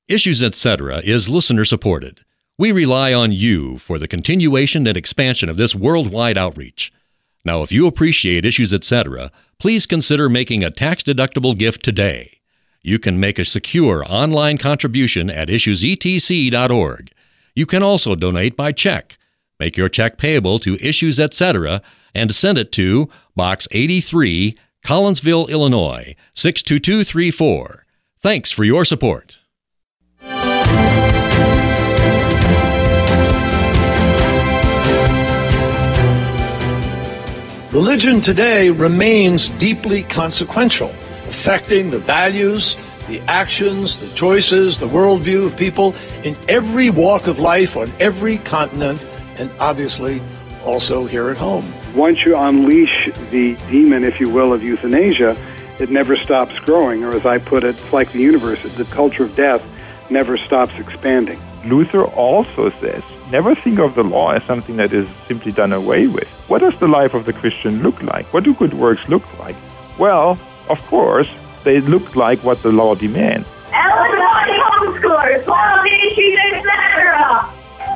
Issues Etc. is listener-supported. We rely on you for the continuation and expansion of this worldwide outreach. Now, if you appreciate Issues Etc., please consider making a tax-deductible gift today. You can make a secure online contribution at issuesetc.org. You can also donate by check. Make your check payable to Issues Etc. and send it to Box 83, Collinsville, Illinois, 62234. Thanks for your support. Religion today remains deeply consequential, affecting the values, the actions, the choices, the worldview of people in every walk of life on every continent, and obviously also here at home. Once you unleash the demon, if you will, of euthanasia, it never stops growing, or as I put it, it's like the universe, the culture of death never stops expanding. Luther also says, never think of the law as something that is simply done away with. What does the life of the Christian look like? What do good works look like? Well, of course, they look like what the law demands. Illinois homeschoolers, follow the Issues Etc.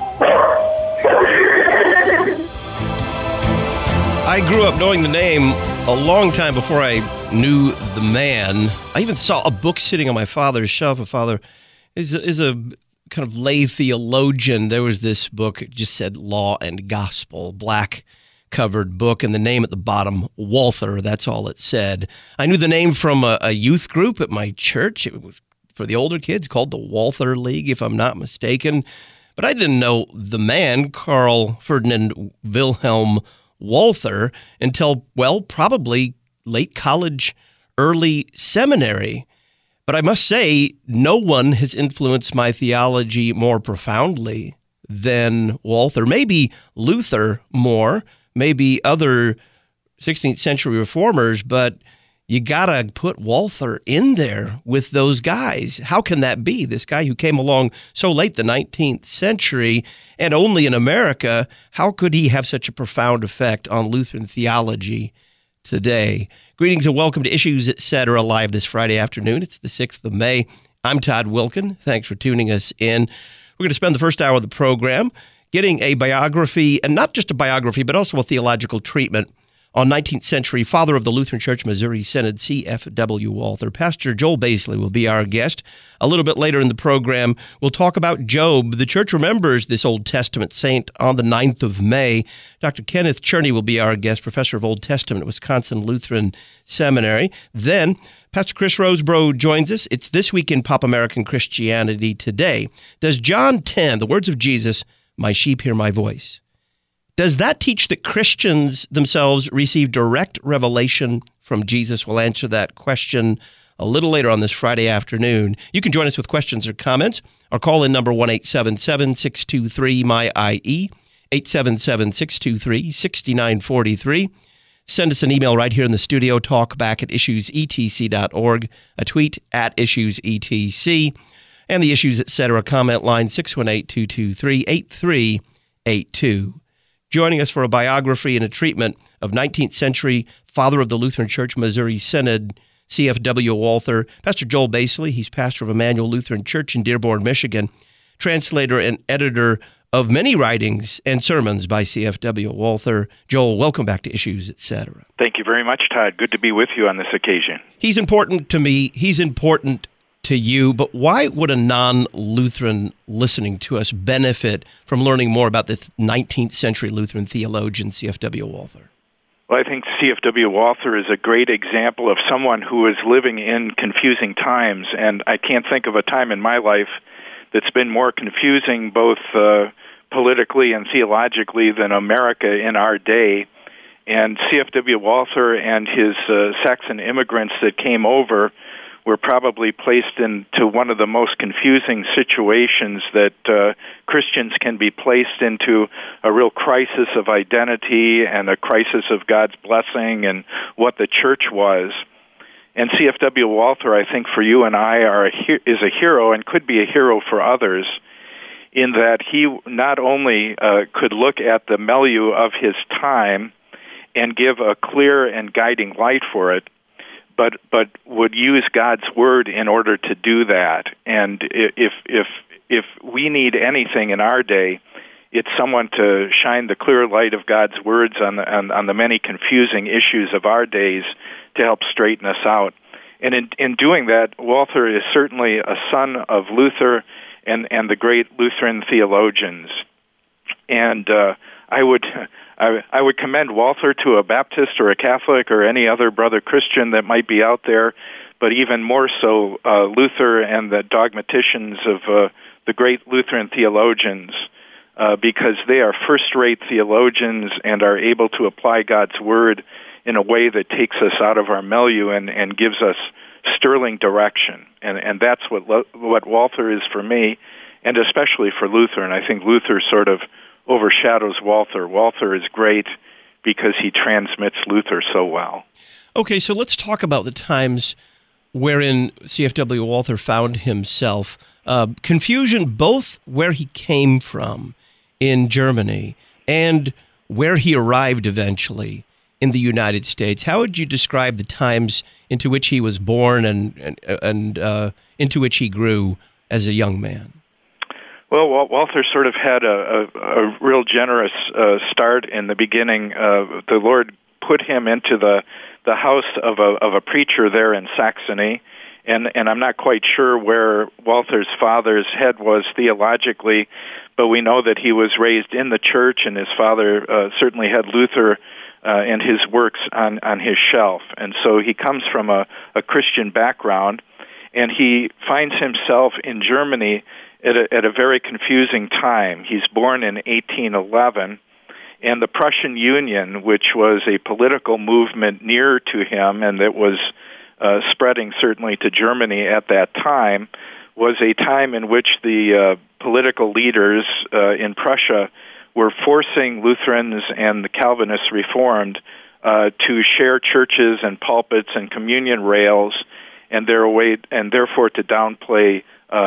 I grew up knowing the name a long time before I knew the man. I even saw a book sitting on my father's shelf. My father is a kind of lay theologian. There was this book, it just said Law and Gospel, black covered book, and the name at the bottom, Walther, that's all it said. I knew the name from a youth group at my church. It was for the older kids called the Walther League, if I'm not mistaken. But I didn't know the man, Carl Ferdinand Wilhelm Walther, until, well, probably late college, early seminary. But I must say, no one has influenced my theology more profoundly than Walther. Maybe Luther more, maybe other 16th century reformers, but you got to put Walther in there with those guys. How can that be? This guy who came along so late the 19th century and only in America, how could he have such a profound effect on Lutheran theology today? Greetings and welcome to Issues Etc. live this Friday afternoon. It's the 6th of May. I'm Todd Wilkin. Thanks for tuning us in. We're going to spend the first hour of the program getting a biography, and not just a biography, but also a theological treatment on 19th century father of the Lutheran Church Missouri Synod, C.F.W. Walther. Pastor Joel Baisley will be our guest. A little bit later in the program, we'll talk about Job. The church remembers this Old Testament saint on the 9th of May. Dr. Kenneth Cherney will be our guest, professor of Old Testament at Wisconsin Lutheran Seminary. Then, Pastor Chris Rosebrough joins us. It's This Week in Pop American Christianity Today. Does John 10, the words of Jesus, "My sheep hear my voice," does that teach that Christians themselves receive direct revelation from Jesus? We'll answer that question a little later on this Friday afternoon. You can join us with questions or comments. Our call-in number 1-877-623-MY-IE, 877-623-6943. Send us an email right here in the studio, talkback@issuesetc.org, a tweet @issuesetc, and the Issues Etc. comment line 618-223-8382. Joining us for a biography and a treatment of 19th century father of the Lutheran Church Missouri Synod, C.F.W. Walther, Pastor Joel Baisley. He's pastor of Emmanuel Lutheran Church in Dearborn, Michigan, translator and editor of many writings and sermons by C.F.W. Walther. Joel, welcome back to Issues Etc. Thank you very much, Todd. Good to be with you on this occasion. He's important to me. He's important to you, but why would a non-Lutheran listening to us benefit from learning more about the 19th century Lutheran theologian C.F.W. Walther? Well, I think C.F.W. Walther is a great example of someone who is living in confusing times, and I can't think of a time in my life that's been more confusing both politically and theologically than America in our day. And C.F.W. Walther and his Saxon immigrants that came over were probably placed into one of the most confusing situations that Christians can be placed into, a real crisis of identity and a crisis of God's blessing and what the church was. And C.F.W. Walther, I think, for you and I, is a hero and could be a hero for others in that he not only could look at the milieu of his time and give a clear and guiding light for it, but would use God's word in order to do that. And if we need anything in our day, it's someone to shine the clear light of God's words on the many confusing issues of our days to help straighten us out. And in doing that, Walther is certainly a son of Luther and the great Lutheran theologians. And I would commend Walther to a Baptist or a Catholic or any other brother Christian that might be out there, but even more so Luther and the dogmaticians of the great Lutheran theologians, because they are first-rate theologians and are able to apply God's word in a way that takes us out of our milieu and gives us sterling direction. And that's what Walther is for me, and especially for Luther. And I think Luther sort of overshadows Walther. Walther is great because he transmits Luther so well. Okay, so let's talk about the times wherein C.F.W. Walther found himself. Confusion both where he came from in Germany and where he arrived eventually in the United States. How would you describe the times into which he was born and into which he grew as a young man? Well, Walther sort of had a real generous start in the beginning. The Lord put him into the house of a preacher there in Saxony, and I'm not quite sure where Walther's father's head was theologically, but we know that he was raised in the church, and his father certainly had Luther and his works on his shelf. And so he comes from a Christian background, and he finds himself in Germany at a very confusing time. He's born in 1811, and the Prussian Union, which was a political movement near to him and that was spreading certainly to Germany at that time, was a time in which the political leaders in Prussia were forcing Lutherans and the Calvinists Reformed to share churches and pulpits and communion rails, and therefore to downplay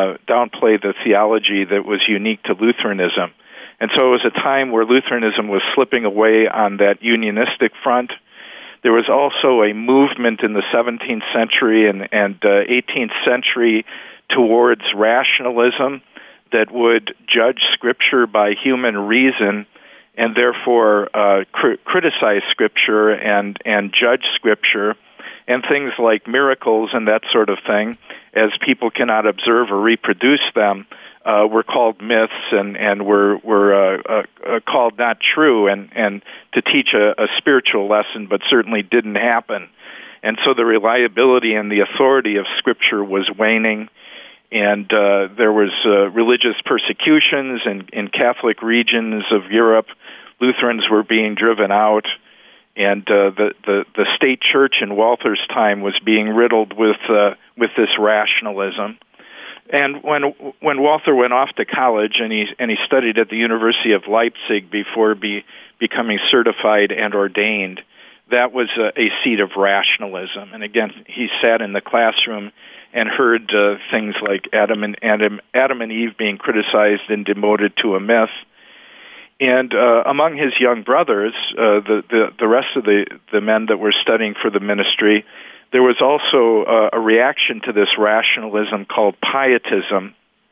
the theology that was unique to Lutheranism. And so it was a time where Lutheranism was slipping away on that unionistic front. There was also a movement in the 17th century and 18th century towards rationalism that would judge Scripture by human reason and therefore criticize Scripture and judge Scripture and things like miracles and that sort of thing, as people cannot observe or reproduce them, were called myths and were called not true and to teach a spiritual lesson, but certainly didn't happen. And so the reliability and the authority of Scripture was waning, and there was religious persecutions in Catholic regions of Europe. Lutherans were being driven out, and the state church in Walther's time was being riddled with this rationalism. And when Walther went off to college and he studied at the University of Leipzig before becoming certified and ordained, that was a seat of rationalism. And again, he sat in the classroom and heard things like Adam and Eve being criticized and demoted to a myth. And among his young brothers, the rest of the men that were studying for the ministry, there was also a reaction to this rationalism called pietism.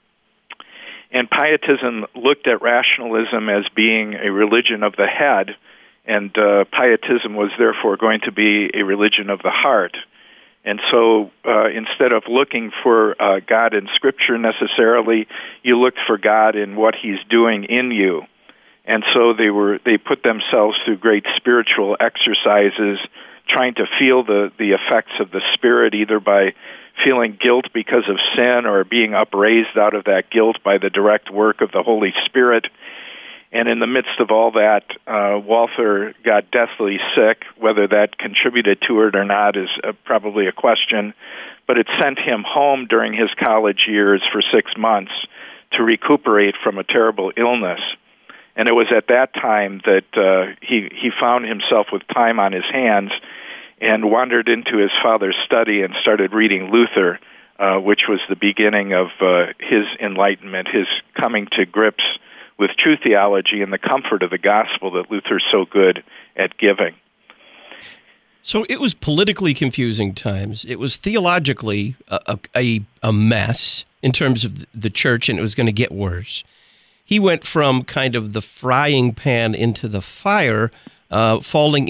And pietism looked at rationalism as being a religion of the head, and pietism was therefore going to be a religion of the heart. And so instead of looking for God in Scripture necessarily, you looked for God in what He's doing in you. And so they put themselves through great spiritual exercises, trying to feel the effects of the Spirit, either by feeling guilt because of sin or being upraised out of that guilt by the direct work of the Holy Spirit. And in the midst of all that, Walther got deathly sick. Whether that contributed to it or not is probably a question, but it sent him home during his college years for 6 months to recuperate from a terrible illness. And it was at that time that he found himself with time on his hands and wandered into his father's study and started reading Luther, which was the beginning of his enlightenment, his coming to grips with true theology and the comfort of the gospel that Luther's so good at giving. So it was politically confusing times. It was theologically a mess in terms of the church, and it was going to get worse. He went from kind of the frying pan into the fire, falling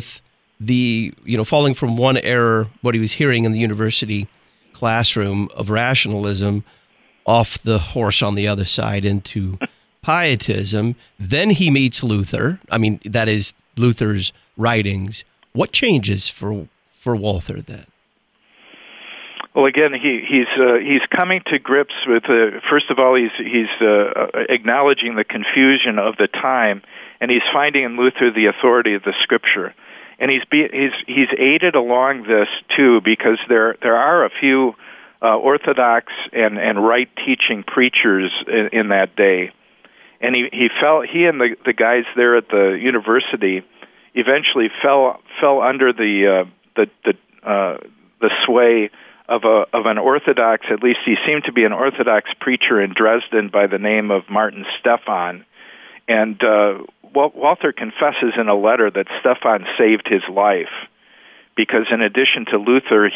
from one error, what he was hearing in the university classroom of rationalism, off the horse on the other side into pietism. Then he meets Luther. I mean, that is Luther's writings. What changes for Walther then? Well, again, he's coming to grips with. First of all, he's acknowledging the confusion of the time, and he's finding in Luther the authority of the Scripture, and he's aided along this too because there are a few Orthodox and right teaching preachers in that day, and he and the guys there at the university eventually fell under the sway of an Orthodox, at least he seemed to be an Orthodox preacher in Dresden by the name of Martin Stephan. And Walther confesses in a letter that Stephan saved his life because in addition to Luther,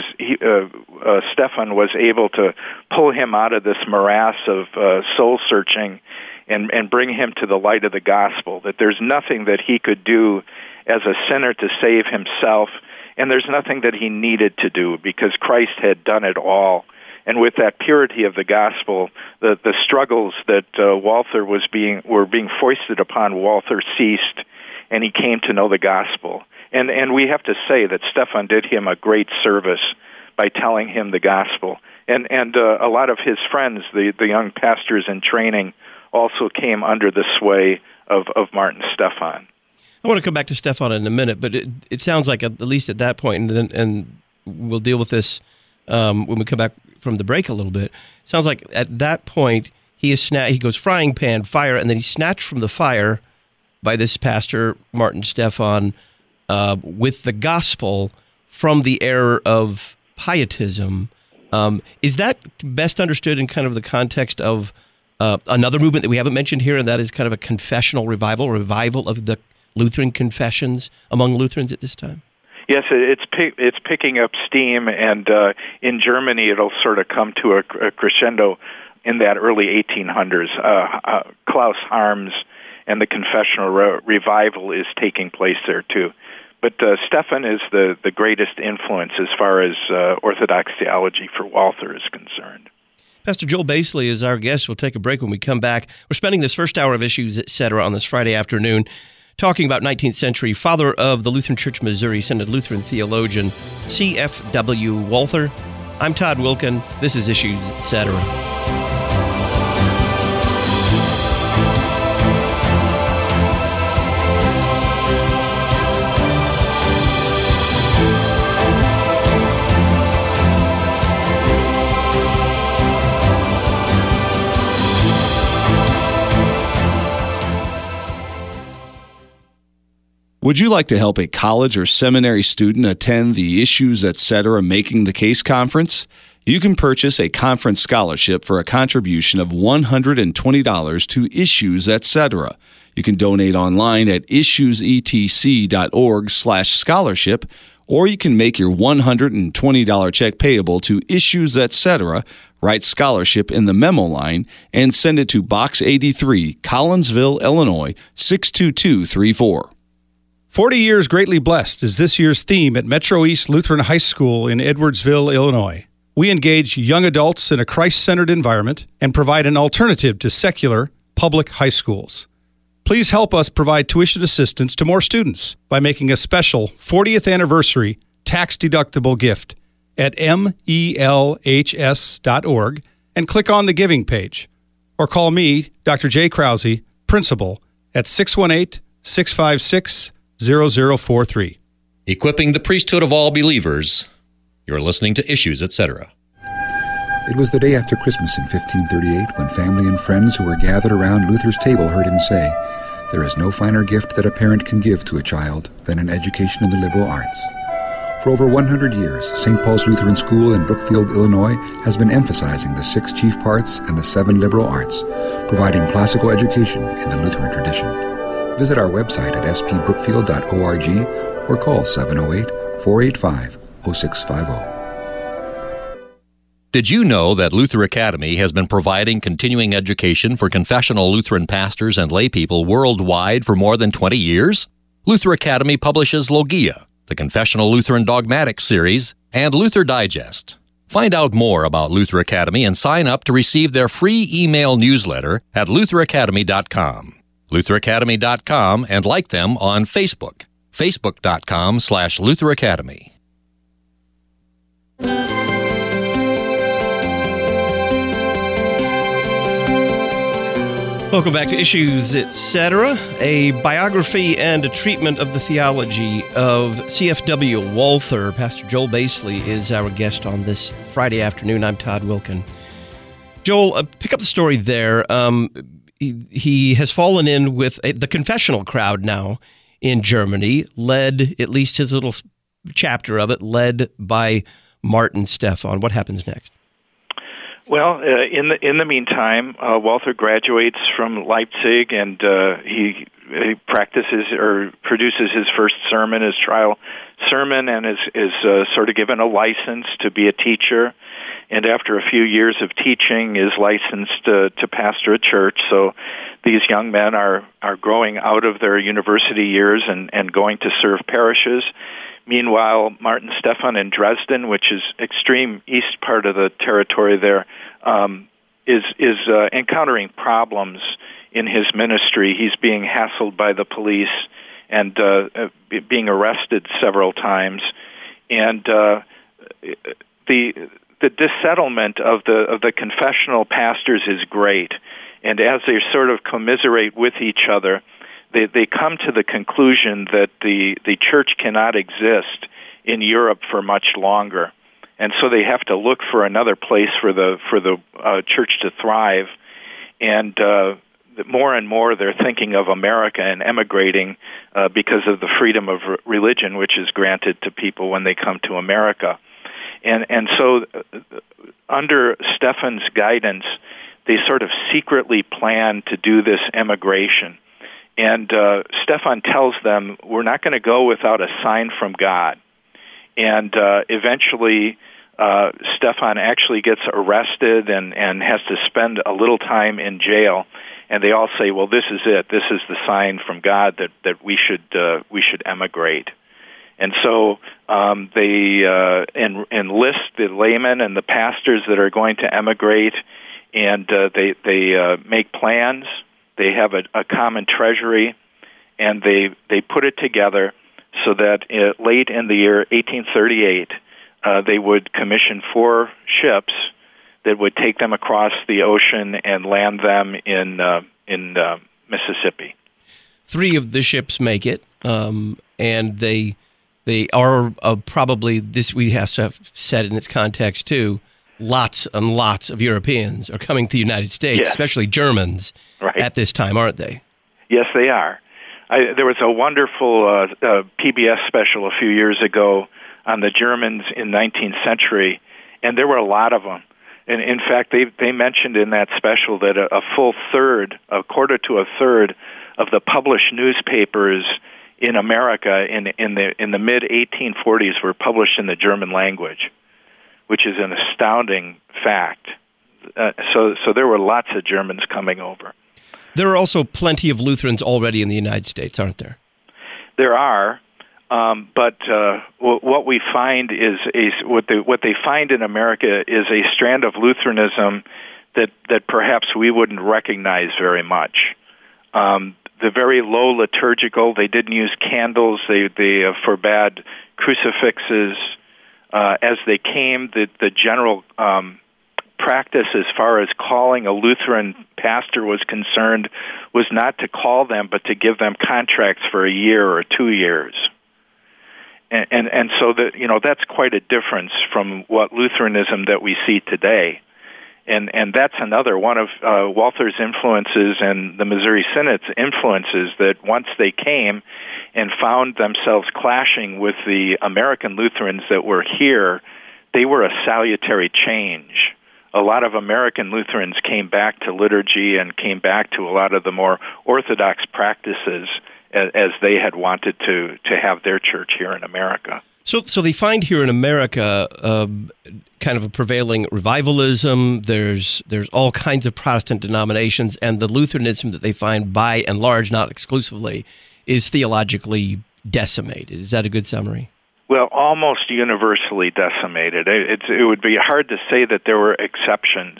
Stephan was able to pull him out of this morass of soul searching and bring him to the light of the gospel, that there's nothing that he could do as a sinner to save himself, and there's nothing that he needed to do because Christ had done it all. And with that purity of the gospel, the struggles that Walther were being foisted upon Walther ceased, and he came to know the gospel. And we have to say that Stephan did him a great service by telling him the gospel. And a lot of his friends, the young pastors in training, also came under the sway of Martin Stephan. I want to come back to Stephan in a minute, but it sounds like at least at that point, and we'll deal with this when we come back from the break a little bit. It sounds like at that point he goes frying pan, fire, and then he's snatched from the fire by this pastor, Martin Stephan, with the gospel from the error of pietism. Is that best understood in kind of the context of another movement that we haven't mentioned here, and that is kind of a confessional revival of the Lutheran confessions among Lutherans at this time? Yes, it's picking up steam, and in Germany it'll sort of come to a crescendo in that early 1800s. Klaus Harms and the confessional revival is taking place there too. But Stephan is the greatest influence as far as Orthodox theology for Walther is concerned. Pastor Joel Basely is our guest. We'll take a break when we come back. We're spending this first hour of Issues, Etc. on this Friday afternoon talking about 19th century father of the Lutheran Church Missouri Synod Lutheran theologian C.F.W. Walther. I'm Todd Wilkin. This is Issues, Etc. Would you like to help a college or seminary student attend the Issues, Etc. Making the Case conference? You can purchase a conference scholarship for a contribution of $120 to Issues, Etc. You can donate online at issuesetc.org/scholarship, or you can make your $120 check payable to Issues, Etc., write scholarship in the memo line, and send it to Box 83, Collinsville, Illinois, 62234. 40 years greatly blessed is this year's theme at Metro East Lutheran High School in Edwardsville, Illinois. We engage young adults in a Christ-centered environment and provide an alternative to secular public high schools. Please help us provide tuition assistance to more students by making a special 40th anniversary tax-deductible gift at melhs.org and click on the giving page. Or call me, Dr. Jay Krause, principal, at 618-656-0043. Equipping the priesthood of all believers. You're listening to Issues, Etc. It was the day after Christmas in 1538 when family and friends who were gathered around Luther's table heard him say, "There is no finer gift that a parent can give to a child than an education in the liberal arts." For over 100 years, St. Paul's Lutheran School in Brookfield, Illinois, has been emphasizing the 6 chief parts and the 7 liberal arts, providing classical education in the Lutheran tradition. Visit our website at spbrookfield.org or call 708-485-0650. Did you know that Luther Academy has been providing continuing education for confessional Lutheran pastors and laypeople worldwide for more than 20 years? Luther Academy publishes Logia, the Confessional Lutheran Dogmatics series, and Luther Digest. Find out more about Luther Academy and sign up to receive their free email newsletter at lutheracademy.com. lutheracademy.com, and like them on Facebook, facebook.com/Luther Academy. Welcome back to Issues, Etc., a biography and a treatment of the theology of C.F.W. Walther. Pastor Joel Basely is our guest on this Friday afternoon. I'm Todd Wilkin. Joel, pick up the story there. He has fallen in with the confessional crowd now in Germany, led, at least his little chapter of it, led by Martin Stephan. What happens next? Well, in the meantime, Walther graduates from Leipzig, and he practices or produces his first sermon, his trial sermon, and is sort of given a license to be a teacher. And after a few years of teaching, is licensed to pastor a church. So these young men are growing out of their university years and going to serve parishes. Meanwhile, Martin Stephan in Dresden, which is extreme east part of the territory there, is encountering problems in his ministry. He's being hassled by the police and being arrested several times. And the dissettlement of the confessional pastors is great. And as they sort of commiserate with each other, they come to the conclusion that the church cannot exist in Europe for much longer, and so they have to look for another place for the church to thrive. And more and more, they're thinking of America and emigrating because of the freedom of religion, which is granted to people when they come to America. And so, under Stephan's guidance, they sort of secretly plan to do this emigration. And Stephan tells them, we're not going to go without a sign from God. And eventually, Stephan actually gets arrested and has to spend a little time in jail. And they all say, well, this is it. This is the sign from God that we should emigrate. And so they enlist the laymen and the pastors that are going to emigrate, and they make plans. They have a common treasury, and they put it together so that late in the year 1838, they would commission 4 ships that would take them across the ocean and land them in Mississippi. 3 of the ships make it, and they are probably, this we have to have said in its context too, lots and lots of Europeans are coming to the United States, yes, especially Germans, right, at this time, aren't they? Yes, they are. There was a wonderful PBS special a few years ago on the Germans in 19th century, and there were a lot of them. And in fact, they mentioned in that special that a quarter to a third of the published newspapers in America in the mid 1840s were published in the German language, which is an astounding fact. So there were lots of Germans coming over. There are also plenty of Lutherans already in the United States, aren't there? There are, but what we find is what they find in America is a strand of Lutheranism that perhaps we wouldn't recognize very much. The very low liturgical. They didn't use candles. They forbade crucifixes. As they came, the general practice as far as calling a Lutheran pastor was concerned was not to call them, but to give them contracts for a year or 2 years. And so that's quite a difference from what Lutheranism that we see today. And that's another one of Walther's influences and the Missouri Synods' influences, that once they came and found themselves clashing with the American Lutherans that were here, they were a salutary change a lot of American Lutherans came back to liturgy and came back to a lot of the more orthodox practices as they had wanted to have their church here in America. So they find here in America kind of a prevailing revivalism. There's all kinds of Protestant denominations, and the Lutheranism that they find, by and large, not exclusively, is theologically decimated. Is that a good summary? Well, almost universally decimated. It would be hard to say that there were exceptions,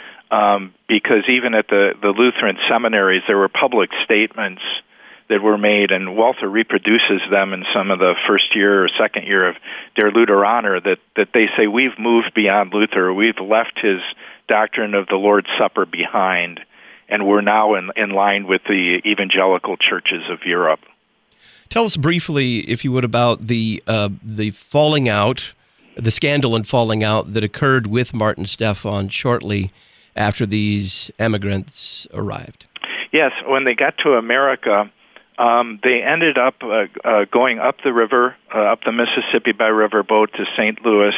because even at the Lutheran seminaries, there were public statements that were made, and Walther reproduces them in some of the first year or second year of Der Lutheraner, that they say, we've moved beyond Luther, we've left his doctrine of the Lord's Supper behind, and we're now in line with the evangelical churches of Europe. Tell us briefly, if you would, about the falling out, the scandal and falling out that occurred with Martin Stephan shortly after these emigrants arrived. Yes, when they got to America, they ended up going up the river, up the Mississippi by riverboat to St. Louis,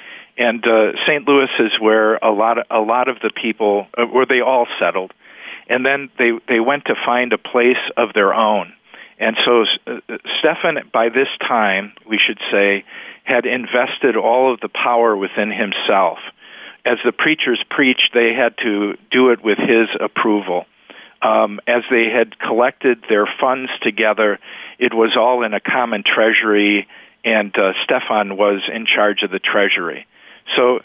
and St. Louis is where a lot of the people, where they all settled, and then they went to find a place of their own. And so Stephan, by this time, we should say, had invested all of the power within himself. As the preachers preached, they had to do it with his approval. As they had collected their funds together, it was all in a common treasury, and Stephan was in charge of the treasury. So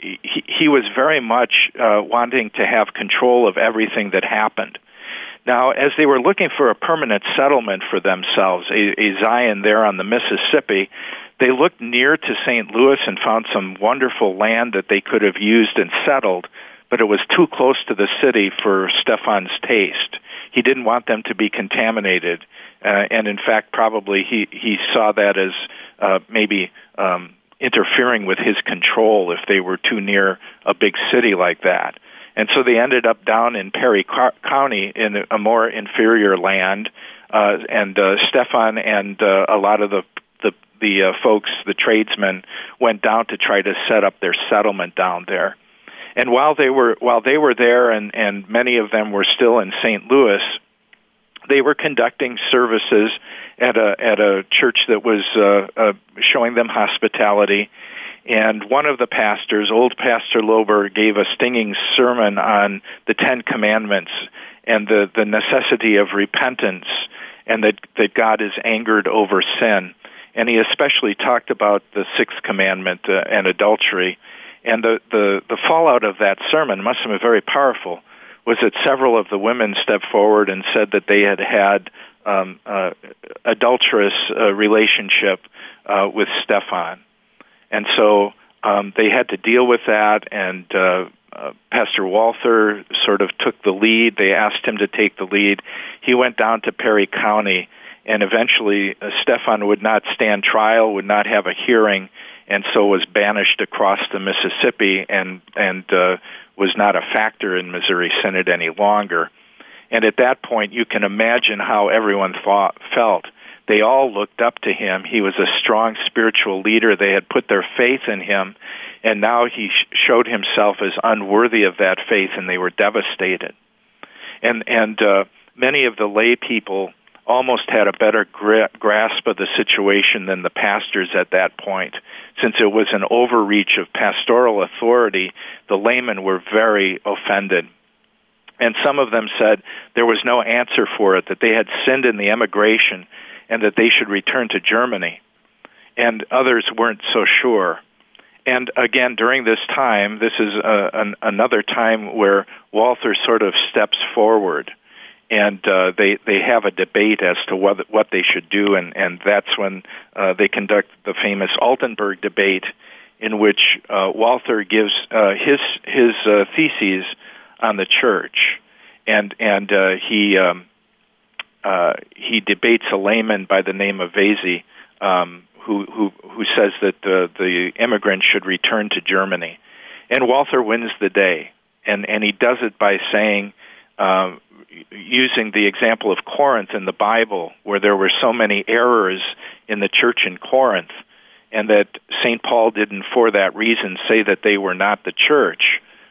he was very much wanting to have control of everything that happened. Now, as they were looking for a permanent settlement for themselves, a Zion there on the Mississippi, they looked near to St. Louis and found some wonderful land that they could have used and settled, but it was too close to the city for Stephan's taste. He didn't want them to be contaminated, and in fact, probably he saw that as maybe interfering with his control if they were too near a big city like that. And so they ended up down in Perry County in a more inferior land, and Stephan and a lot of the folks, the tradesmen, went down to try to set up their settlement down there. And while they were there, and many of them were still in St. Louis, they were conducting services at a church that was showing them hospitality. And one of the pastors, old Pastor Lober, gave a stinging sermon on the Ten Commandments and the necessity of repentance, and that God is angered over sin. And he especially talked about the Sixth Commandment and adultery. And the fallout of that sermon must have been very powerful, was that several of the women stepped forward and said that they had adulterous relationship with Stephan. And so they had to deal with that, and Pastor Walther sort of took the lead. They asked him to take the lead. He went down to Perry County, and eventually Stephan would not stand trial, would not have a hearing, and so was banished across the Mississippi and was not a factor in Missouri Synod any longer. And at that point, you can imagine how everyone felt. They all looked up to him. He was a strong spiritual leader. They had put their faith in him, and now he showed himself as unworthy of that faith, and they were devastated. And many of the lay people almost had a better grasp of the situation than the pastors at that point. Since it was an overreach of pastoral authority, the laymen were very offended. And some of them said there was no answer for it, that they had sinned in the emigration, and that they should return to Germany. And others weren't so sure. And again, during this time, this is another time where Walther sort of steps forward, and they have a debate as to what they should do, and that's when they conduct the famous Altenburg debate, in which Walther gives his theses on the church, and he debates a layman by the name of Vesey, who says that the immigrants should return to Germany, and Walther wins the day, and he does it by saying, using the example of Corinth in the Bible, where there were so many errors in the church in Corinth, and that St. Paul didn't, for that reason, say that they were not the church,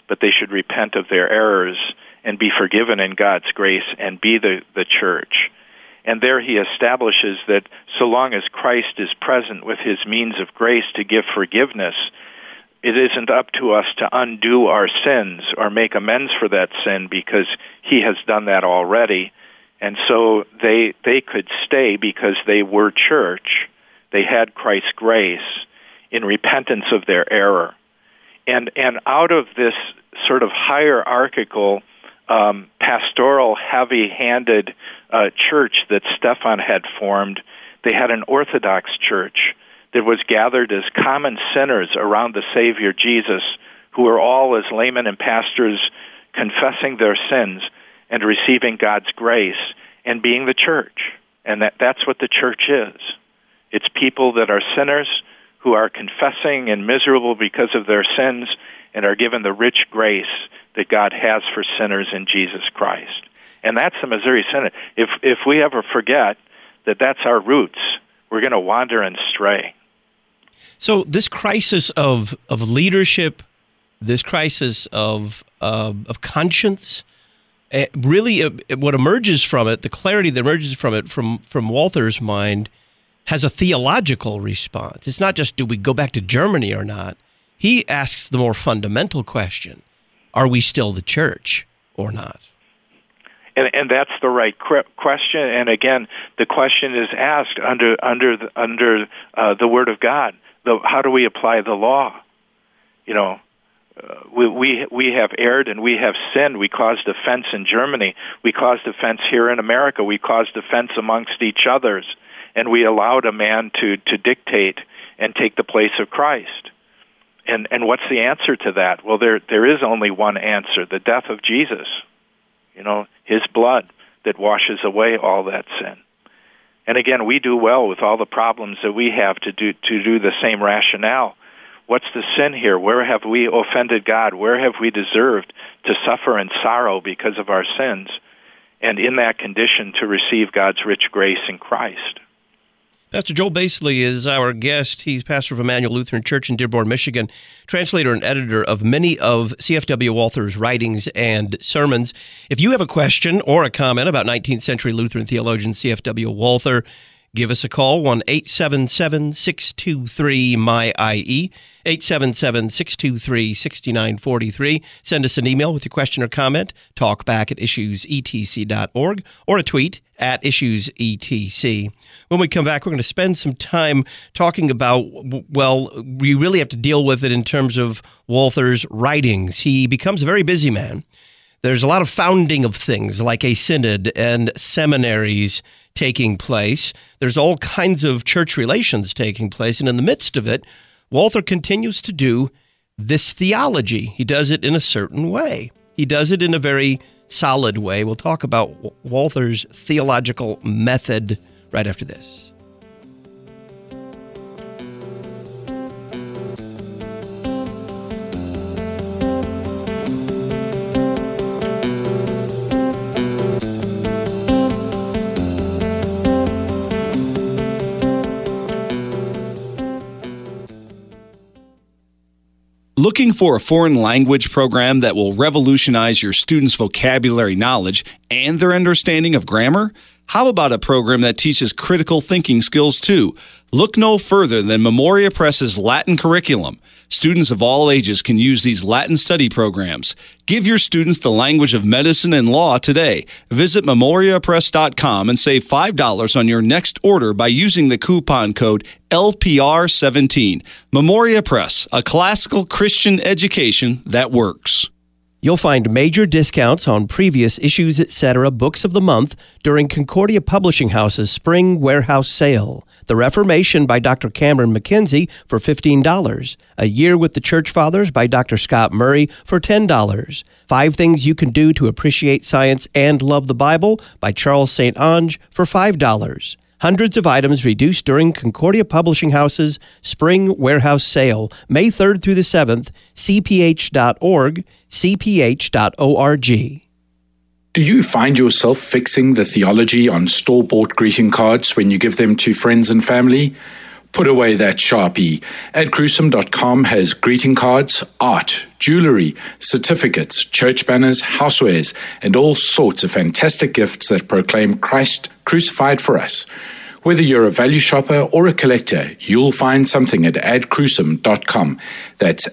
but they should repent of their errors and be forgiven in God's grace and be the church. And there he establishes that so long as Christ is present with his means of grace to give forgiveness, it isn't up to us to undo our sins or make amends for that sin, because he has done that already. And so they could stay because they were church. They had Christ's grace in repentance of their error. And out of this sort of hierarchical, pastoral, heavy-handed church that Stephan had formed, they had an Orthodox church that was gathered as common sinners around the Savior Jesus, who were all, as laymen and pastors, confessing their sins and receiving God's grace and being the church. And that's what the church is. It's people that are sinners who are confessing and miserable because of their sins and are given the rich grace that God has for sinners in Jesus Christ. And that's the Missouri Synod. If we ever forget that that's our roots, we're going to wander and stray. So this crisis of leadership, this crisis of conscience, really what emerges from it, the clarity that emerges from it, from Walther's mind, has a theological response. It's not just, do we go back to Germany or not? He asks the more fundamental question: are we still the church or not? And that's the right question. And again, the question is asked under the Word of God. How do we apply the law? You know, we have erred and we have sinned. We caused offense in Germany. We caused offense here in America. We caused offense amongst each others, and we allowed a man to dictate and take the place of Christ. And what's the answer to that? Well, there is only one answer: the death of Jesus. You know, his blood that washes away all that sin. And again, we do well with all the problems that we have to do the same rationale. What's the sin here? Where have we offended God? Where have we deserved to suffer and sorrow because of our sins? And in that condition, to receive God's rich grace in Christ. Pastor Joel Basely is our guest. He's pastor of Emmanuel Lutheran Church in Dearborn, Michigan, translator and editor of many of C.F.W. Walther's writings and sermons. If you have a question or a comment about 19th century Lutheran theologian C.F.W. Walther, give us a call, 1-877-623-MY-IE, 877-623-6943. Send us an email with your question or comment, talkback@issuesetc.org, or a tweet @issuesetc. When we come back, we're going to spend some time talking about, well, we really have to deal with it in terms of Walther's writings. He becomes a very busy man. There's a lot of founding of things like a synod and seminaries taking place. There's all kinds of church relations taking place. And in the midst of it, Walther continues to do this theology. He does it in a certain way. He does it in a very solid way. We'll talk about Walther's theological method right after this. Looking for a foreign language program that will revolutionize your students' vocabulary knowledge and their understanding of grammar? How about a program that teaches critical thinking skills too? Look no further than Memoria Press's Latin curriculum. Students of all ages can use these Latin study programs. Give your students the language of medicine and law today. Visit memoriapress.com and save $5 on your next order by using the coupon code LPR17. Memoria Press, a classical Christian education that works. You'll find major discounts on previous Issues Etc. books of the month during Concordia Publishing House's Spring Warehouse Sale. The Reformation by Dr. Cameron McKenzie for $15. A Year with the Church Fathers by Dr. Scott Murray for $10. 5 Things You Can Do to Appreciate Science and Love the Bible by Charles St. Onge for $5. Hundreds of items reduced during Concordia Publishing House's Spring Warehouse Sale, May 3rd through the 7th, cph.org, cph.org. Do you find yourself fixing the theology on store-bought greeting cards when you give them to friends and family? Put away that Sharpie. AdCruesome.com has greeting cards, art, jewelry, certificates, church banners, housewares, and all sorts of fantastic gifts that proclaim Christ crucified for us. Whether you're a value shopper or a collector, you'll find something at adcruesome.com. That's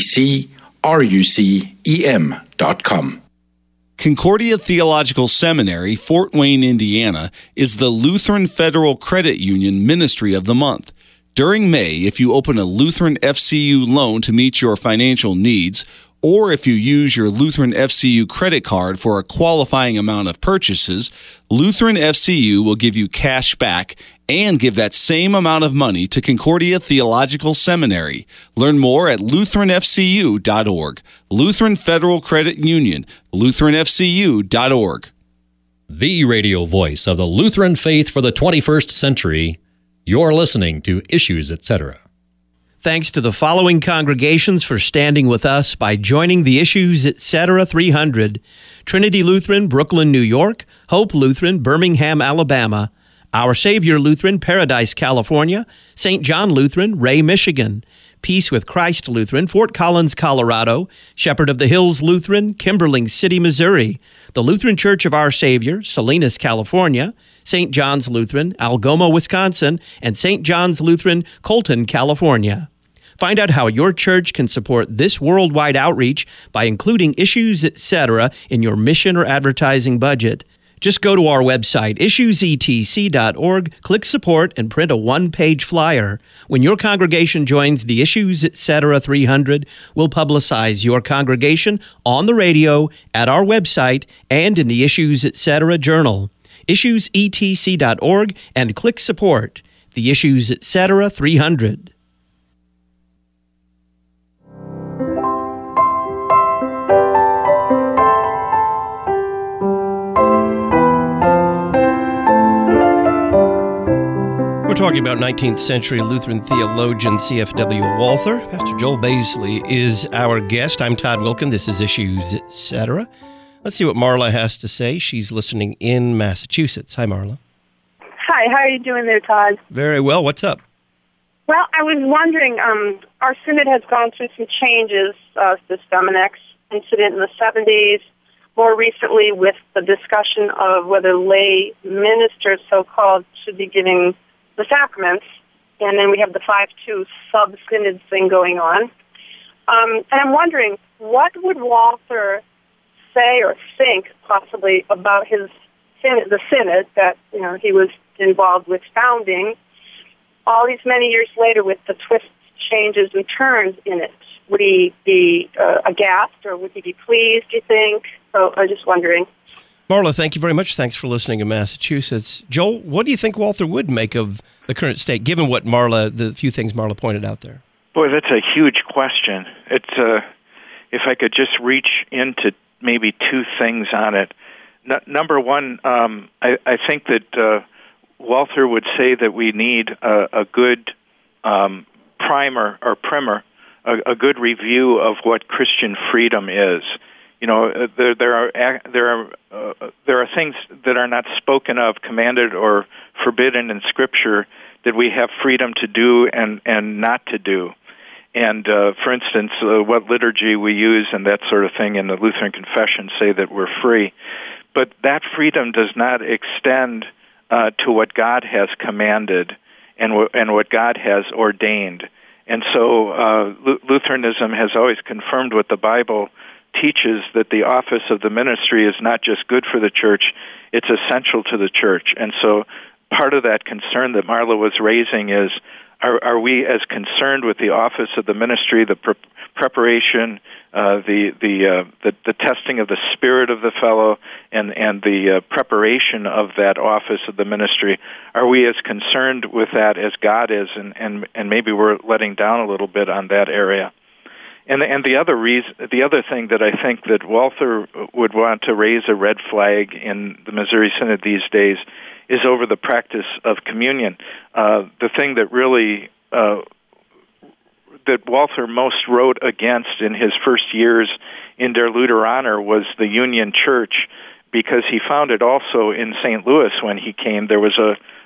ADCRUCEM.com. Concordia Theological Seminary, Fort Wayne, Indiana, is the Lutheran Federal Credit Union Ministry of the Month. During May, if you open a Lutheran FCU loan to meet your financial needs, or if you use your Lutheran FCU credit card for a qualifying amount of purchases, Lutheran FCU will give you cash back and give that same amount of money to Concordia Theological Seminary. Learn more at lutheranfcu.org. Lutheran Federal Credit Union, lutheranfcu.org. The radio voice of the Lutheran faith for the 21st century. You're listening to Issues, Etc. Thanks to the following congregations for standing with us by joining the Issues, Etc. 300. Trinity Lutheran, Brooklyn, New York. Hope Lutheran, Birmingham, Alabama. Our Savior Lutheran, Paradise, California. St. John Lutheran, Ray, Michigan. Peace with Christ Lutheran, Fort Collins, Colorado. Shepherd of the Hills Lutheran, Kimberling City, Missouri. The Lutheran Church of Our Savior, Salinas, California. St. John's Lutheran, Algoma, Wisconsin. And St. John's Lutheran, Colton, California. Find out how your church can support this worldwide outreach by including Issues, Etc. in your mission or advertising budget. Just go to our website, issuesetc.org, click Support, and print a one-page flyer. When your congregation joins the Issues, Etc. 300, we'll publicize your congregation on the radio, at our website, and in the Issues, Etc. journal. Issuesetc.org, and click Support. The Issues, Etc. 300. We're talking about 19th century Lutheran theologian C.F.W. Walther. Pastor Joel Baisley is our guest. I'm Todd Wilkin. This is Issues, Etc. Let's see what Marla has to say. She's listening in Massachusetts. Hi, Marla. Hi, how are you doing there, Todd? Very well. What's up? Well, I was wondering, our synod has gone through some changes, this Dominex incident in the 70s, more recently with the discussion of whether lay ministers, so-called, should be giving the sacraments, and then we have the 5-2 sub-synod thing going on. And I'm wondering, what would Walther say or think, possibly, about his synod, the synod that he was involved with founding, all these many years later with the twists, changes, and turns in it? Would he be aghast, or would he be pleased, do you think? So I'm just wondering. Marla, thank you very much. Thanks for listening in Massachusetts. Joel, what do you think Walther would make of the current state, given what the few things Marla pointed out there? Boy, that's a huge question. It's if I could just reach into maybe two things on it. Number one, I think that Walther would say that we need a good primer, a good review of what Christian freedom is. There are things that are not spoken of, commanded or forbidden in Scripture that we have freedom to do and not to do. And for instance, what liturgy we use and that sort of thing in the Lutheran Confession say that we're free. But that freedom does not extend to what God has commanded and what God has ordained. And so Lutheranism has always confirmed what the Bible teaches, that the office of the ministry is not just good for the church, it's essential to the church. And so part of that concern that Marla was raising is, are we as concerned with the office of the ministry, the preparation, the testing of the spirit of the fellow, and the preparation of that office of the ministry? Are we as concerned with that as God is, and maybe we're letting down a little bit on that area? And the other thing that I think that Walther would want to raise a red flag in the Missouri Synod these days is over the practice of communion. The thing that really that Walther most wrote against in his first years in Der Lutheraner was the Union Church, because he found it also in St. Louis when he came. There was a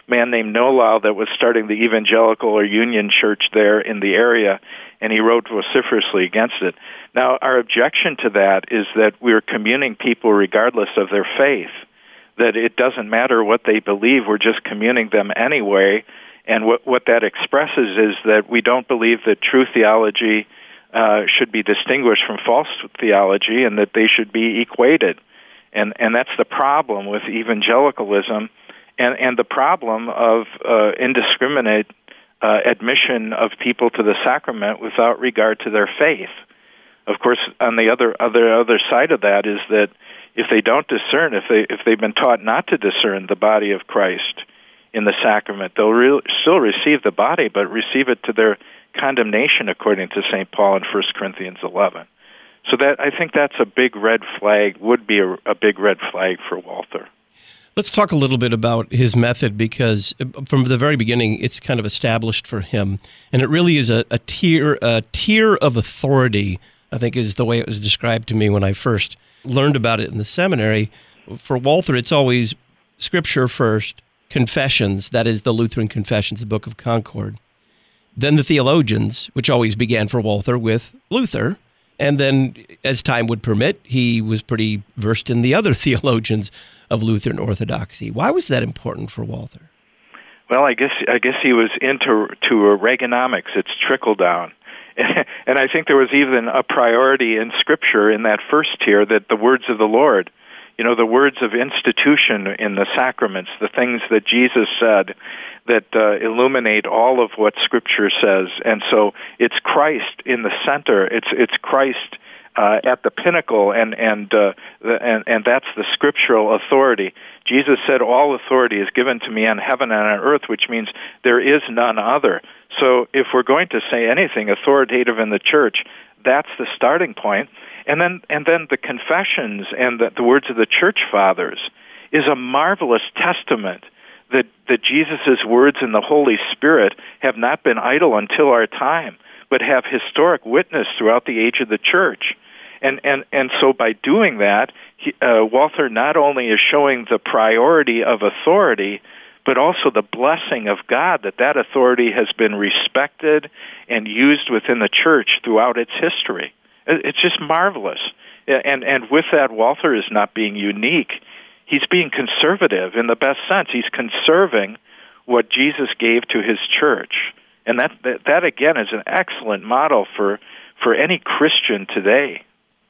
man named Nolau that was starting the evangelical or Union church there in the area, and he wrote vociferously against it. Now, our objection to that is that we're communing people regardless of their faith, that it doesn't matter what they believe, we're just communing them anyway, and what that expresses is that we don't believe that true theology should be distinguished from false theology and that they should be equated. And that's the problem with evangelicalism and the problem of indiscriminate admission of people to the sacrament without regard to their faith. Of course, on the other side of that is that if they don't discern, if they've been taught not to discern the body of Christ in the sacrament, they'll still receive the body, but receive it to their condemnation, according to St. Paul in 1 Corinthians 11. So that I think that's a big red flag, would be a big red flag for Walther. Let's talk a little bit about his method, because from the very beginning, it's kind of established for him, and it really is a tier of authority, I think is the way it was described to me when I first learned about it in the seminary. For Walther, it's always Scripture first, confessions, that is the Lutheran Confessions, the Book of Concord, then the theologians, which always began for Walther with Luther, and then as time would permit, he was pretty versed in the other theologians of Lutheran Orthodoxy. Why was that important for Walther? Well, I guess he was into Reaganomics. It's trickle down. And I think there was even a priority in Scripture in that first tier, that the words of the Lord, the words of institution in the sacraments, the things that Jesus said that illuminate all of what Scripture says. And so it's Christ in the center. It's Christ at the pinnacle, and that's the scriptural authority. Jesus said, "All authority is given to me on heaven and on earth," which means there is none other. So if we're going to say anything authoritative in the church, that's the starting point. And then the confessions and the words of the church fathers is a marvelous testament that Jesus' words and the Holy Spirit have not been idle until our time, but have historic witness throughout the age of the church. And so by doing that, Walther not only is showing the priority of authority, but also the blessing of God that authority has been respected and used within the church throughout its history. It's just marvelous. And with that, Walther is not being unique. He's being conservative in the best sense. He's conserving what Jesus gave to his church. And that again, is an excellent model for any Christian today.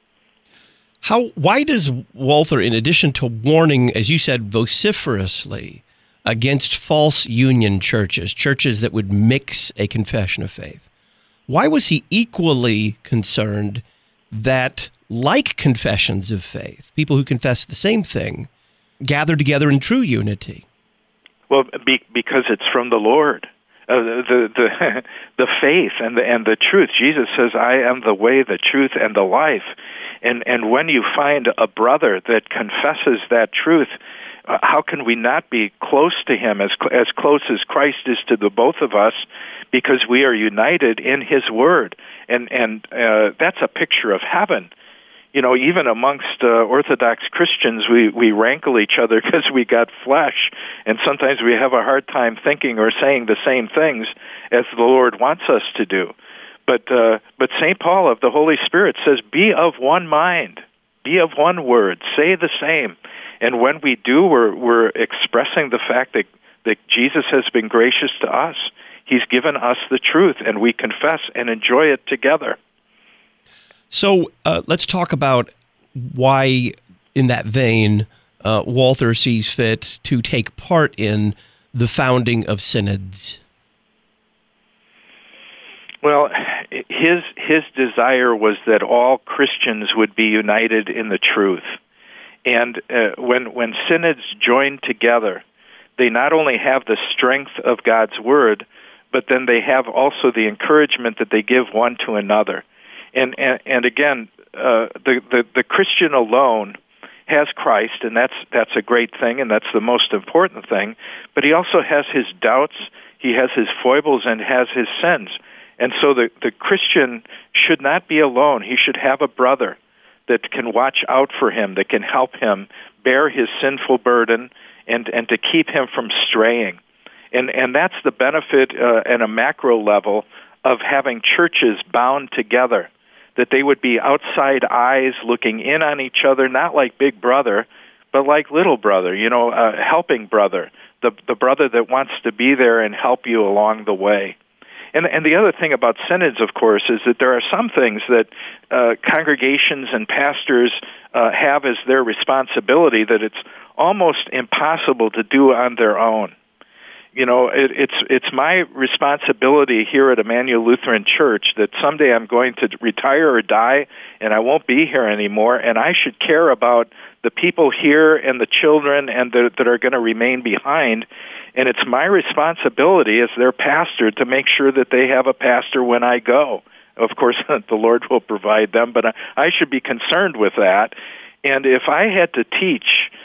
Why does Walther, in addition to warning, as you said, vociferously against false union churches that would mix a confession of faith, why was he equally concerned that, like confessions of faith, people who confess the same thing gather together in true unity? Well, because it's from the Lord. The faith and the truth. Jesus says, "I am the way, the truth, and the life." And when you find a brother that confesses that truth, how can we not be close to him, as close as Christ is to the both of us, because we are united in his word? And that's a picture of heaven. Even amongst Orthodox Christians, we rankle each other because we got flesh, and sometimes we have a hard time thinking or saying the same things as the Lord wants us to do. But St. Paul of the Holy Spirit says, "Be of one mind, be of one word, say the same." And when we do, we're expressing the fact that Jesus has been gracious to us. He's given us the truth, and we confess and enjoy it together. So let's talk about why, in that vein, Walther sees fit to take part in the founding of synods. Well, his desire was that all Christians would be united in the truth. And when synods join together, they not only have the strength of God's word, but then they have also the encouragement that they give one to another. And again, the Christian alone has Christ, and that's a great thing, and that's the most important thing. But he also has his doubts, he has his foibles, and has his sins. And so the Christian should not be alone. He should have a brother that can watch out for him, that can help him bear his sinful burden and to keep him from straying. And that's the benefit at a macro level of having churches bound together, that they would be outside eyes looking in on each other, not like big brother, but like little brother, helping brother, the brother that wants to be there and help you along the way. And the other thing about synods, of course, is that there are some things that congregations and pastors have as their responsibility that it's almost impossible to do on their own. It's my responsibility here at Emmanuel Lutheran Church that someday I'm going to retire or die, and I won't be here anymore, and I should care about the people here and the children and that are going to remain behind. And it's my responsibility as their pastor to make sure that they have a pastor when I go. Of course, the Lord will provide them, but I should be concerned with that. And if I had to teach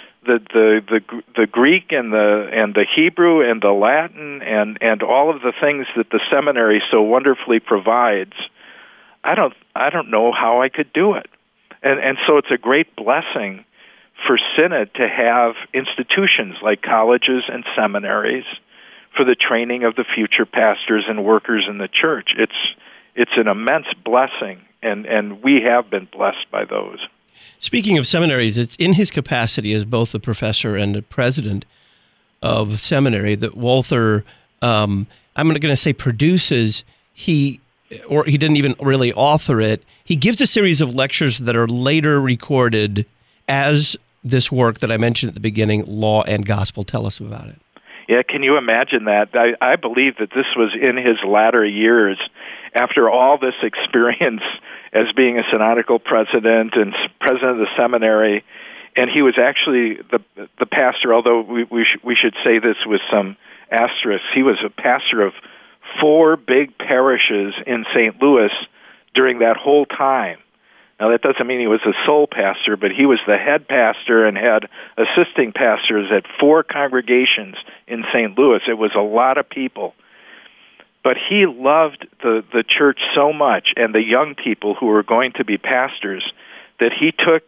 the Greek and the Hebrew and the Latin and all of the things that the seminary so wonderfully provides, I don't know how I could do it. And so it's a great blessing for Synod to have institutions like colleges and seminaries for the training of the future pastors and workers in the church. It's an immense blessing, and we have been blessed by those. Speaking of seminaries, it's in his capacity as both a professor and a president of seminary that Walther, I'm going to say produces, he didn't even really author it. He gives a series of lectures that are later recorded as this work that I mentioned at the beginning, Law and Gospel. Tell us about it. Yeah, can you imagine that? I believe that this was in his latter years, after all this experience as being a synodical president and president of the seminary, and he was actually the pastor, although we should say this with some asterisks, he was a pastor of 4 big parishes in St. Louis during that whole time. Now, that doesn't mean he was the sole pastor, but he was the head pastor and had assisting pastors at 4 congregations in St. Louis. It was a lot of people. But he loved the church so much and the young people who were going to be pastors that he took,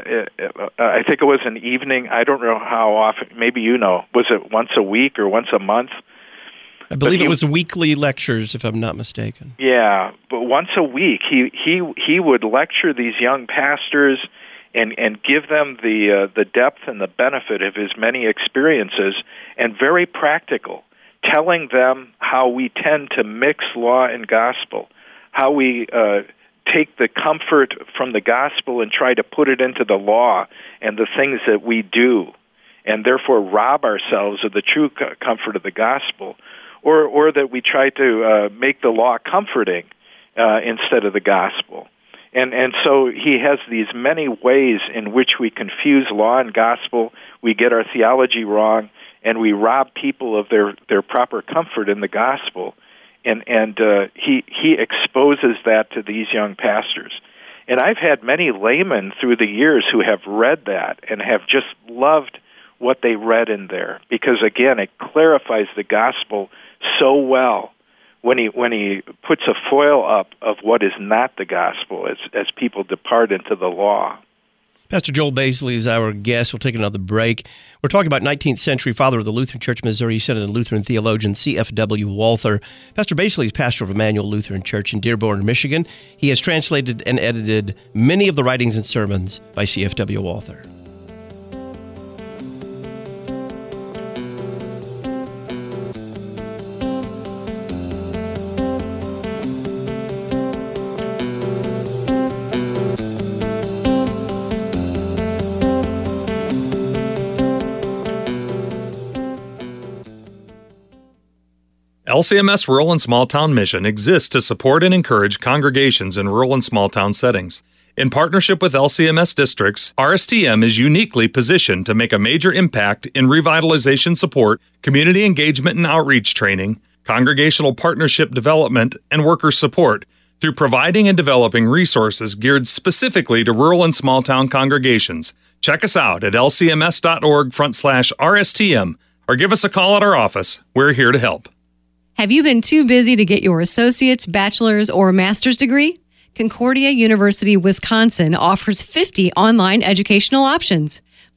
I think it was an evening, I don't know how often, maybe you know, was it once a week or once a month? I believe it was weekly lectures, if I'm not mistaken. Yeah, but once a week, he would lecture these young pastors and give them the depth and the benefit of his many experiences, and very practical, telling them how we tend to mix law and gospel, how we take the comfort from the gospel and try to put it into the law and the things that we do, and therefore rob ourselves of the true comfort of the gospel. Or that we try to make the law comforting instead of the gospel. And so he has these many ways in which we confuse law and gospel, we get our theology wrong, and we rob people of their proper comfort in the gospel. And he exposes that to these young pastors. And I've had many laymen through the years who have read that and have just loved what they read in there, because, again, it clarifies the gospel so well when he puts a foil up of what is not the gospel as people depart into the law. Pastor Joel Baisley is our guest. We'll take another break. We're talking about 19th century father of the Lutheran Church, Missouri Synod, and Lutheran theologian C.F.W. Walther. Pastor Baisley is pastor of Emmanuel Lutheran Church in Dearborn, Michigan. He has translated and edited many of the writings and sermons by C.F.W. Walther. LCMS Rural and Small Town Mission exists to support and encourage congregations in rural and small town settings. In partnership with LCMS districts, RSTM is uniquely positioned to make a major impact in revitalization support, community engagement and outreach training, congregational partnership development, and worker support through providing and developing resources geared specifically to rural and small town congregations. Check us out at lcms.org/RSTM or give us a call at our office. We're here to help. Have you been too busy to get your associate's, bachelor's, or master's degree? Concordia University, Wisconsin offers 50 online educational options.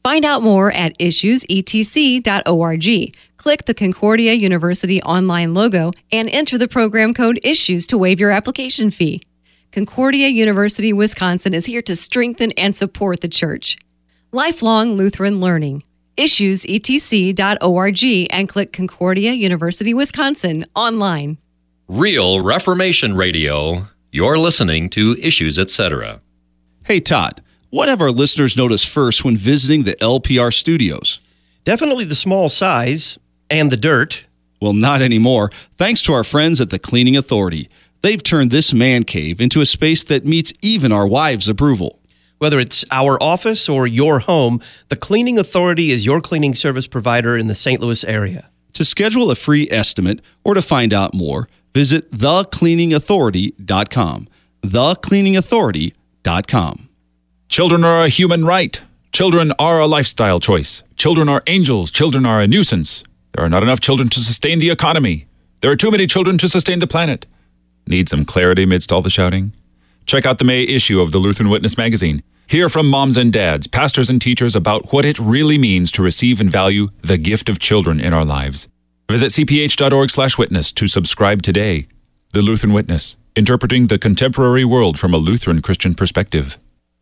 Find out more at issuesetc.org. Click the Concordia University online logo and enter the program code ISSUES to waive your application fee. Concordia University, Wisconsin is here to strengthen and support the church. Lifelong Lutheran Learning. issuesetc.org and click Concordia University, Wisconsin online. Real Reformation Radio. You're listening to Issues, Etc. Hey, Todd, what have our listeners noticed first when visiting the LPR studios? Definitely the small size and the dirt. Well, not anymore. Thanks to our friends at the Cleaning Authority. They've turned this man cave into a space that meets even our wives' approval. Whether it's our office or your home, the Cleaning Authority is your cleaning service provider in the St. Louis area. To schedule a free estimate or to find out more, visit thecleaningauthority.com. Thecleaningauthority.com. Children are a human right. Children are a lifestyle choice. Children are angels. Children are a nuisance. There are not enough children to sustain the economy. There are too many children to sustain the planet. Need some clarity amidst all the shouting? Check out the May issue of the Lutheran Witness magazine. Hear from moms and dads, pastors and teachers about what it really means to receive and value the gift of children in our lives. Visit cph.org/witness to subscribe today. The Lutheran Witness, interpreting the contemporary world from a Lutheran Christian perspective.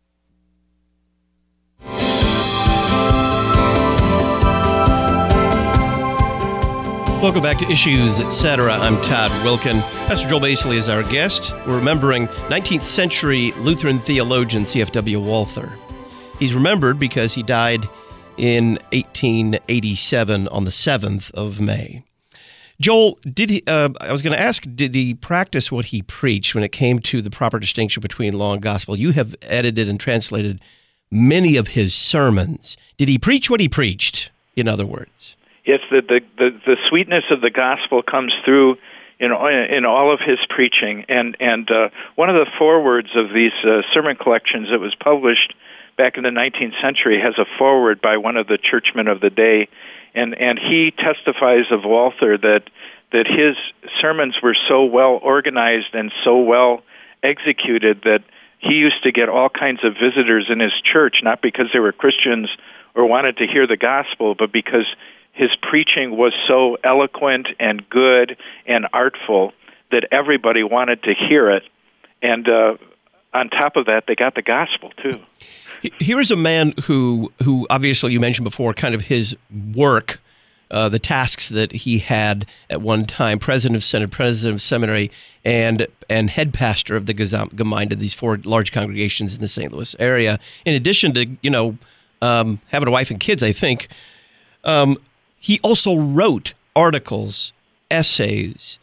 Welcome back to Issues, Etc. I'm Todd Wilkin. Pastor Joel Basely is our guest. We're remembering 19th century Lutheran theologian C.F.W. Walther. He's remembered because he died in 1887 on the 7th of May. Joel, I was going to ask, did he practice what he preached when it came to the proper distinction between law and gospel? You have edited and translated many of his sermons. Did he preach what he preached, in other words? Yes, the sweetness of the gospel comes through in all of his preaching, and one of the forewords of these sermon collections that was published back in the 19th century has a foreword by one of the churchmen of the day, and he testifies of Walther that his sermons were so well organized and so well executed that he used to get all kinds of visitors in his church, not because they were Christians or wanted to hear the gospel, but because his preaching was so eloquent and good and artful that everybody wanted to hear it. And on top of that, they got the gospel, too. Here is a man who obviously you mentioned before, kind of his work, the tasks that he had at one time, president of Synod, president of seminary, and head pastor of the Gemeinde, these 4 large congregations in the St. Louis area. In addition to, having a wife and kids, I think, he also wrote articles, essays,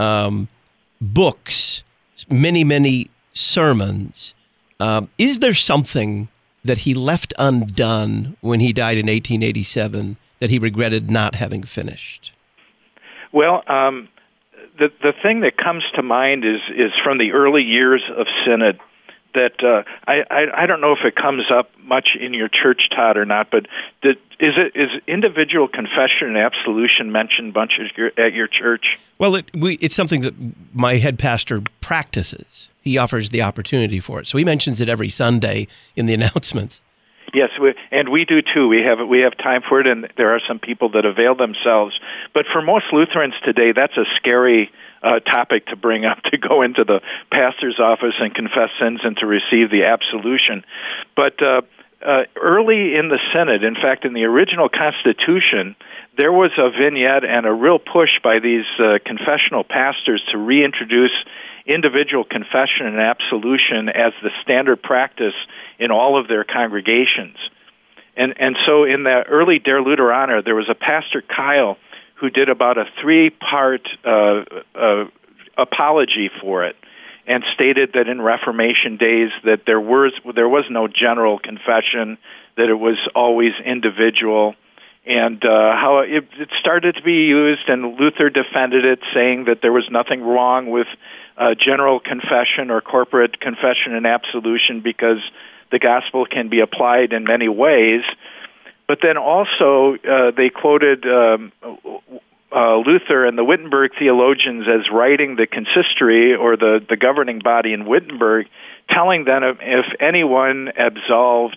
books, many sermons. Is there something that he left undone when he died in 1887 that he regretted not having finished? Well, the thing that comes to mind is from the early years of Synod. That I don't know if it comes up much in your church, Todd, or not, but is individual confession and absolution mentioned much at your church? Well, it's something that my head pastor practices. He offers the opportunity for it, so he mentions it every Sunday in the announcements. Yes, and we do too. We have time for it, and there are some people that avail themselves. But for most Lutherans today, that's a scary topic to bring up, to go into the pastor's office and confess sins and to receive the absolution. But early in the Synod, in fact, in the original Constitution, there was a vignette and a real push by these confessional pastors to reintroduce individual confession and absolution as the standard practice in all of their congregations. And so in the early Der Lutheraner, there was a Pastor Kyle who did about a 3-part apology for it, and stated that in Reformation days that there was no general confession, that it was always individual, and how it started to be used, and Luther defended it, saying that there was nothing wrong with general confession or corporate confession and absolution because the gospel can be applied in many ways. But then also they quoted Luther and the Wittenberg theologians as writing the consistory, or the governing body in Wittenberg, telling them if anyone absolved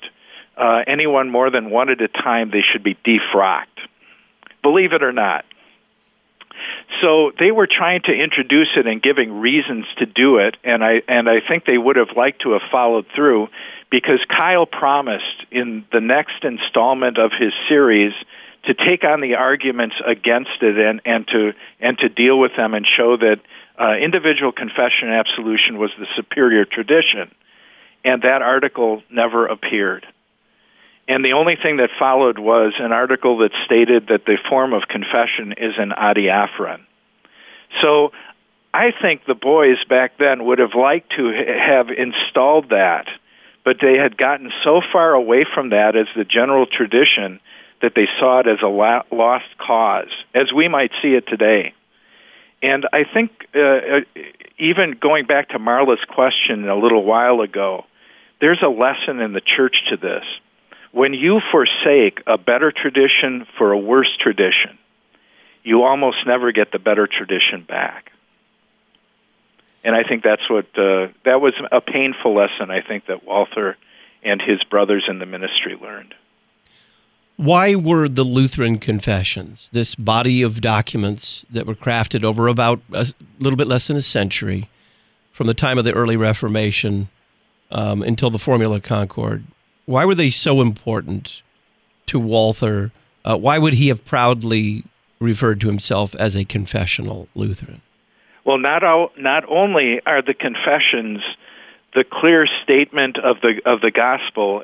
anyone more than one at a time, they should be defrocked. Believe it or not. So they were trying to introduce it and giving reasons to do it, and I think they would have liked to have followed through, because Kyle promised in the next installment of his series to take on the arguments against it and to deal with them and show that individual confession and absolution was the superior tradition. And that article never appeared. And the only thing that followed was an article that stated that the form of confession is an adiaphoron. So I think the boys back then would have liked to have installed that, but they had gotten so far away from that as the general tradition that they saw it as a lost cause, as we might see it today. And I think even going back to Marla's question a little while ago, there's a lesson in the church to this. When you forsake a better tradition for a worse tradition, you almost never get the better tradition back. And I think that's what, that was a painful lesson, I think, that Walther and his brothers in the ministry learned. Why were the Lutheran confessions, this body of documents that were crafted over about a little bit less than a century, from the time of the early Reformation until the Formula Concord, why were they so important to Walther? Why would he have proudly referred to himself as a confessional Lutheran? Well, not only are the confessions the clear statement of the gospel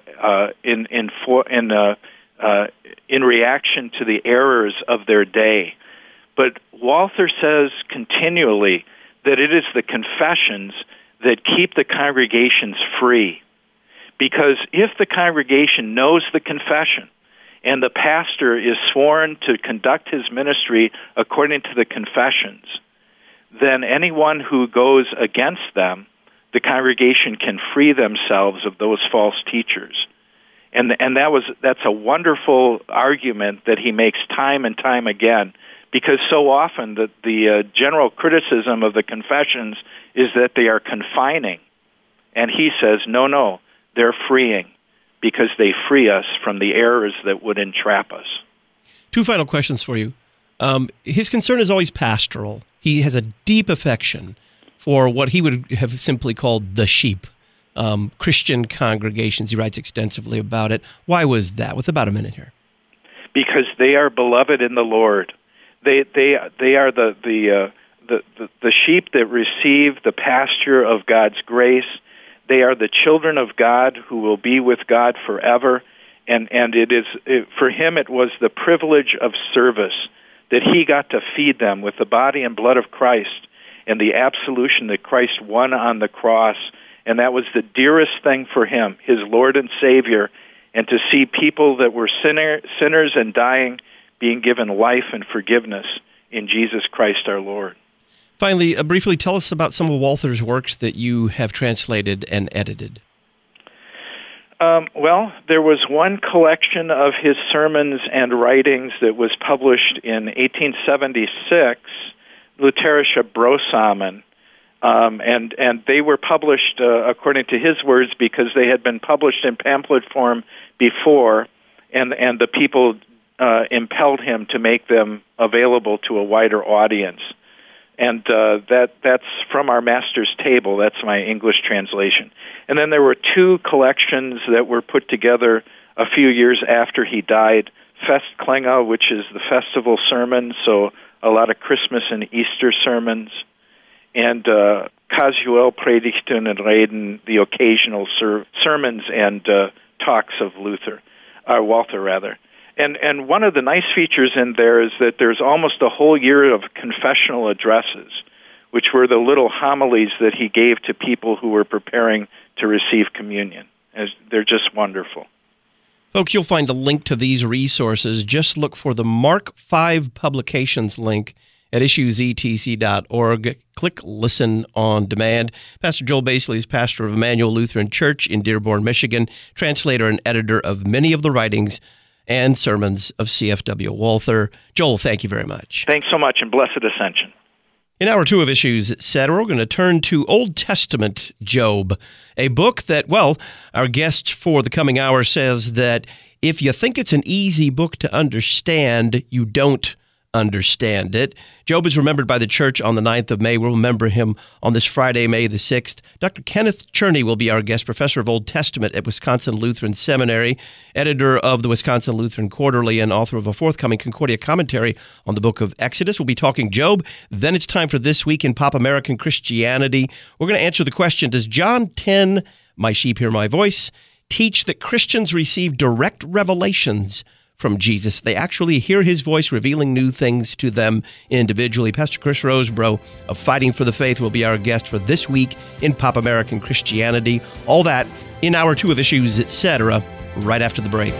in reaction to the errors of their day, but Walther says continually that it is the confessions that keep the congregations free. Because if the congregation knows the confession and the pastor is sworn to conduct his ministry according to the confessions, then anyone who goes against them, the congregation can free themselves of those false teachers. And that's a wonderful argument that he makes time and time again, because so often the general criticism of the confessions is that they are confining. And he says, no, they're freeing, because they free us from the errors that would entrap us. Two final questions for you. His concern is always pastoral. He has a deep affection for what he would have simply called the sheep, Christian congregations. He writes extensively about it. Why was that? With about a minute here. Because they are beloved in the Lord. They are the sheep that receive the pasture of God's grace. They are the children of God who will be with God forever. And for him it was the privilege of service that he got to feed them with the body and blood of Christ and the absolution that Christ won on the cross. And that was the dearest thing for him, his Lord and Savior, and to see people that were sinners and dying being given life and forgiveness in Jesus Christ our Lord. Finally, briefly tell us about some of Walther's works that you have translated and edited. Well, there was one collection of his sermons and writings that was published in 1876, Lutherische Brosamen, and they were published, according to his words, because they had been published in pamphlet form before, and the people impelled him to make them available to a wider audience. And that's from our Master's Table. That's my English translation. And then there were two collections that were put together a few years after he died. Festklänge, which is the festival sermon, so a lot of Christmas and Easter sermons. And Casual Predigten and Reden, the occasional sermons and talks of Walther rather. And one of the nice features in there is that there's almost a whole year of confessional addresses, which were the little homilies that he gave to people who were preparing to receive communion. They're just wonderful. Folks, you'll find a link to these resources. Just look for the Mark V Publications link at issuesetc.org. Click Listen on Demand. Pastor Joel Basely is pastor of Emmanuel Lutheran Church in Dearborn, Michigan, translator and editor of many of the writings and sermons of C.F.W. Walther. Joel, thank you very much. Thanks so much, and blessed Ascension. In hour 2 of Issues, Etc., we're going to turn to Old Testament Job, a book that, well, our guest for the coming hour says that if you think it's an easy book to understand, you don't understand it. Job is remembered by the church on the 9th of May. We'll remember him on this Friday, May the 6th. Dr. Kenneth Cherney will be our guest, professor of Old Testament at Wisconsin Lutheran Seminary, editor of the Wisconsin Lutheran Quarterly, and author of a forthcoming Concordia commentary on the book of Exodus. We'll be talking Job. Then it's time for This Week in Pop American Christianity. We're going to answer the question, does John 10, My Sheep Hear My Voice, teach that Christians receive direct revelations from Jesus? They actually hear his voice revealing new things to them individually. Pastor Chris Rosebrough of Fighting for the Faith will be our guest for This Week in Pop American Christianity. All that in hour 2 of Issues, Etc., right after the break.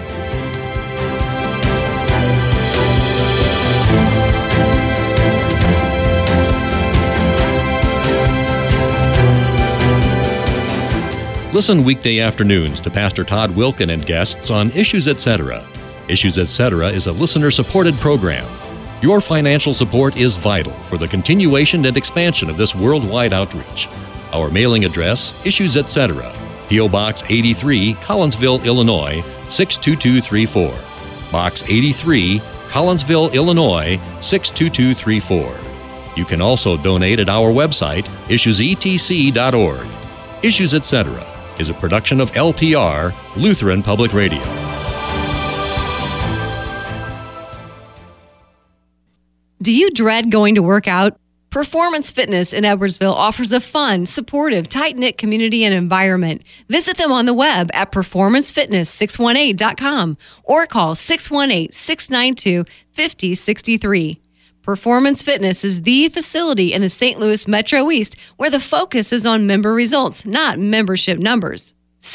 Listen weekday afternoons to Pastor Todd Wilken and guests on Issues Etc. Issues Etc. is a listener-supported program. Your financial support is vital for the continuation and expansion of this worldwide outreach. Our mailing address, Issues Etc., P.O. Box 83, Collinsville, Illinois, 62234. Box 83, Collinsville, Illinois, 62234. You can also donate at our website, issuesetc.org. Issues Etc. is a production of LPR, Lutheran Public Radio. Do you dread going to work out? Performance Fitness in Edwardsville offers a fun, supportive, tight-knit community and environment. Visit them on the web at performancefitness618.com or call 618-692-5063. Performance Fitness is the facility in the St. Louis Metro East where the focus is on member results, not membership numbers.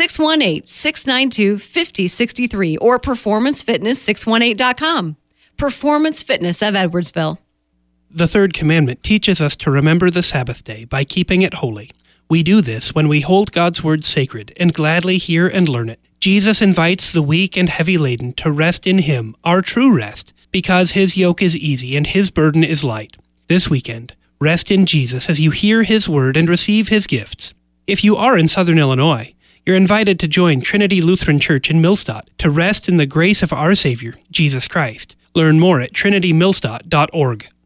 618-692-5063 or performancefitness618.com. Performance Fitness of Edwardsville. The third commandment teaches us to remember the Sabbath day by keeping it holy. We do this when we hold God's word sacred and gladly hear and learn it. Jesus invites the weak and heavy laden to rest in him, our true rest, because his yoke is easy and his burden is light. This weekend, rest in Jesus as you hear his word and receive his gifts. If you are in Southern Illinois, you're invited to join Trinity Lutheran Church in Millstadt to rest in the grace of our Savior, Jesus Christ. Learn more at trinitymillstadt.org.